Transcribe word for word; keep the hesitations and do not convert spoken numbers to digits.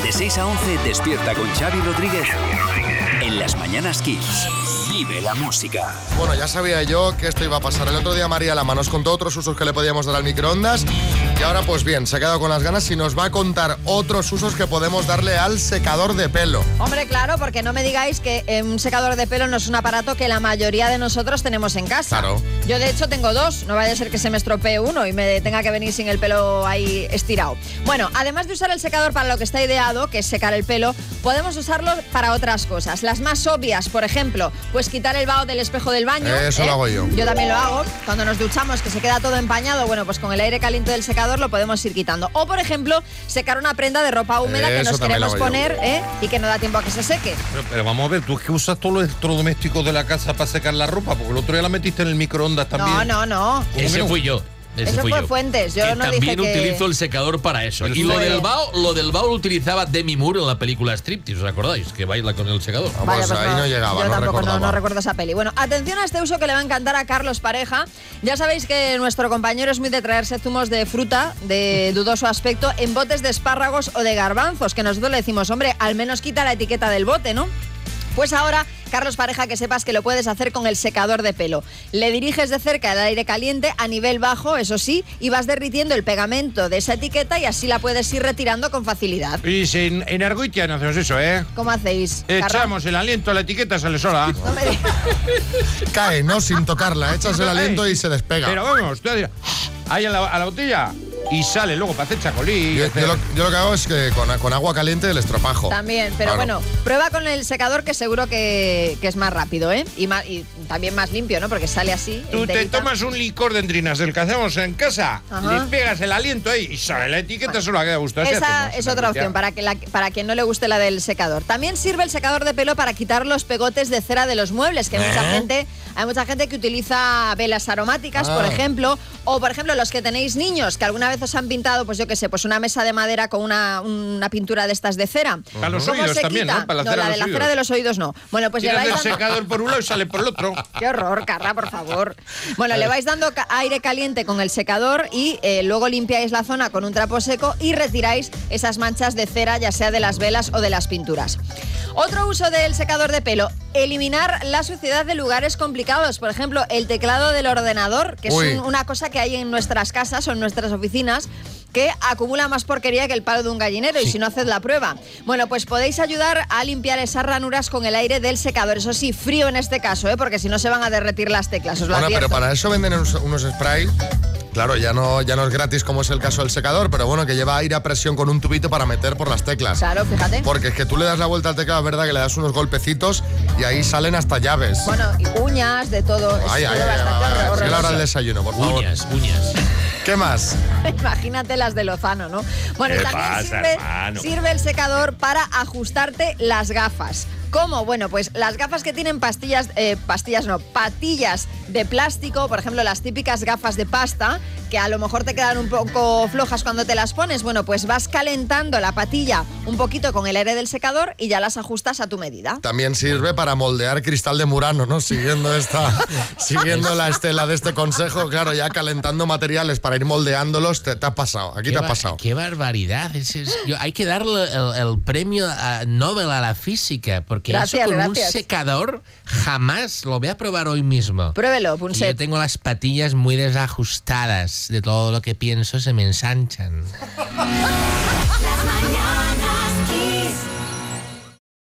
De seis a once, despierta con Xavi Rodríguez en Las Mañanas Kiss. Vive la música. Bueno, ya sabía yo que esto iba a pasar. El otro día María Lama nos contó otros usos que le podíamos dar al microondas y ahora pues bien, se ha quedado con las ganas y nos va a contar otros usos que podemos darle al secador de pelo. Hombre, claro, porque no me digáis que eh, un secador de pelo no es un aparato que la mayoría de nosotros tenemos en casa. Claro. Yo de hecho tengo dos, no vaya a ser que se me estropee uno y me tenga que venir sin el pelo ahí estirado. Bueno, además de usar el secador para lo que está ideado, que es secar el pelo, podemos usarlo para otras cosas. Las más obvias, por ejemplo, pues quitar el vaho del espejo del baño. Eso ¿eh? lo hago yo. Yo también lo hago. Cuando nos duchamos, que se queda todo empañado, bueno, pues con el aire caliente del secador lo podemos ir quitando. O, por ejemplo, secar una prenda de ropa húmeda Eso que nos también lo queremos hago yo. poner ¿eh? y que no da tiempo a que se seque. Pero, pero vamos a ver, tú es que usas todos los electrodomésticos de la casa para secar la ropa, porque el otro día la metiste en el microondas también. No, no, no. Ese fui yo. Ese Eso fui fue yo. Fuentes, yo que no también dije que... utilizo el secador para eso. El Y lo suelo. del vaho, lo del vaho lo utilizaba Demi Moore en la película Striptease, ¿os acordáis? Que baila con el secador. Vamos, Vaya, pues ahí no llegaba, yo no tampoco no, recordaba. no recuerdo esa peli. Bueno, atención a este uso que le va a encantar a Carlos Pareja. Ya sabéis que nuestro compañero es muy de traerse zumos de fruta de dudoso aspecto en botes de espárragos o de garbanzos, que nosotros le decimos, hombre, al menos quita la etiqueta del bote, ¿no? Pues ahora, Carlos Pareja, que sepas que lo puedes hacer con el secador de pelo. Le diriges de cerca el aire caliente a nivel bajo, eso sí, y vas derritiendo el pegamento de esa etiqueta y así la puedes ir retirando con facilidad. Y si en, en Argoitia no hacemos eso, ¿eh? ¿Cómo hacéis? Carlos? Echamos el aliento a la etiqueta, sale sola. No me digas. Cae, ¿no? Sin tocarla. Echas el aliento y se despega. Pero vamos, tú dirás, ahí a la, a la botella y sale luego para hacer chacolí. Yo, yo lo, yo lo que hago es que con, con agua caliente el estropajo. También, pero Claro. bueno, prueba con el secador que seguro que, que es más rápido, ¿eh? Y, más, y también más limpio, ¿no? Porque sale así. Tú te enterita. tomas un licor de entrinas del que hacemos en casa, Ajá. le pegas el aliento ahí y sale la etiqueta, solo queda gusto. Así Esa hacemos, es otra Argoitia. opción para, que la, para quien no le guste la del secador. También sirve el secador de pelo para quitar los pegotes de cera de los muebles, que hay mucha gente, hay mucha gente que utiliza velas aromáticas, Ah. por ejemplo, o por ejemplo los que tenéis niños, que alguna vez os han pintado, pues yo qué sé, pues una mesa de madera con una, una pintura de estas de cera. Para los ¿Cómo oídos se también, quita? ¿no? Para la no, cera la de de los la cera oídos. de los oídos no. Bueno, pues le Tiras vais el dando... secador por un lado y sale por el otro. Qué horror, Carla, por favor. Bueno, le vais dando ca- aire caliente con el secador y eh, luego limpiáis la zona con un trapo seco y retiráis esas manchas de cera, ya sea de las velas o de las pinturas. Otro uso del secador de pelo, eliminar la suciedad de lugares complicados. Por ejemplo, el teclado del ordenador, que es Uy. un- una cosa que hay en nuestras casas o en nuestras oficinas, que acumula más porquería que el palo de un gallinero, y si no, haced la prueba. Bueno, pues podéis ayudar a limpiar esas ranuras con el aire del secador. Eso sí, frío en este caso, ¿eh? Porque si no se van a derretir las teclas, os lo Bueno, advierto. pero para eso venden unos, unos spray. Claro, ya no, ya no es gratis como es el caso del secador, pero bueno, que lleva aire a presión con un tubito para meter por las teclas. Claro, fíjate. Porque es que tú le das la vuelta al teclado, es verdad que le das unos golpecitos y ahí salen hasta llaves. Bueno, y uñas, de todo. ay, es ay, todo ay, bastante ay, ay, horroroso. sigue la hora del desayuno, por favor. Uñas, uñas. ¿Qué más? Imagínate las de Lozano, ¿no? Bueno, y ¿Qué también pasa, sirve, hermano? sirve el secador para ajustarte las gafas. ¿Cómo? Bueno, pues las gafas que tienen pastillas, eh, pastillas no, patillas de plástico, por ejemplo, las típicas gafas de pasta, que a lo mejor te quedan un poco flojas cuando te las pones, bueno, pues vas calentando la patilla un poquito con el aire del secador y ya las ajustas a tu medida. También sirve para moldear cristal de Murano, ¿no? Siguiendo esta, siguiendo la estela de este consejo, claro, ya calentando materiales para ir moldeándolos, te, te ha pasado, aquí te ha ba- pasado. Qué barbaridad. Es- es- yo- hay que darle el, el premio a Nobel a la física, porque Gracias, eso con gracias. un secador jamás lo voy a probar hoy mismo. Pruébelo, Y yo Punset. tengo las patillas muy desajustadas. De todo lo que pienso se me ensanchan. Las mañanas